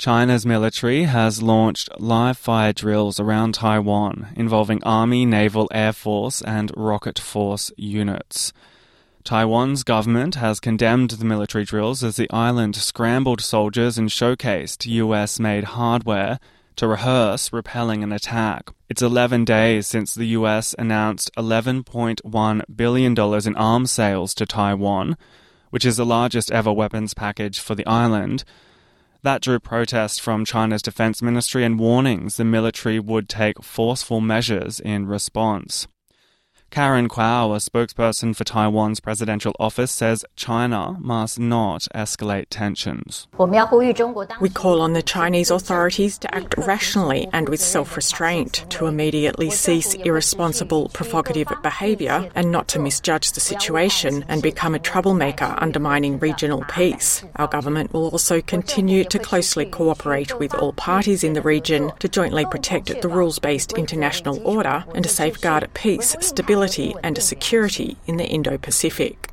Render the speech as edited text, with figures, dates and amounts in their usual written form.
China's military has launched live-fire drills around Taiwan involving Army, Naval, Air Force and Rocket Force units. Taiwan's government has condemned the military drills as the island scrambled soldiers and showcased US-made hardware to rehearse repelling an attack. It's 11 days since the US announced $11.1 billion in arms sales to Taiwan, which is the largest ever weapons package for the island. That drew protests from China's defense ministry and warnings the military would take forceful measures in response. Karen Kuo, a spokesperson for Taiwan's presidential office, says China must not escalate tensions. We call on the Chinese authorities to act rationally and with self-restraint, to immediately cease irresponsible, provocative behaviour and not to misjudge the situation and become a troublemaker undermining regional peace. Our government will also continue to closely cooperate with all parties in the region to jointly protect the rules-based international order and to safeguard peace, stability and security in the Indo-Pacific.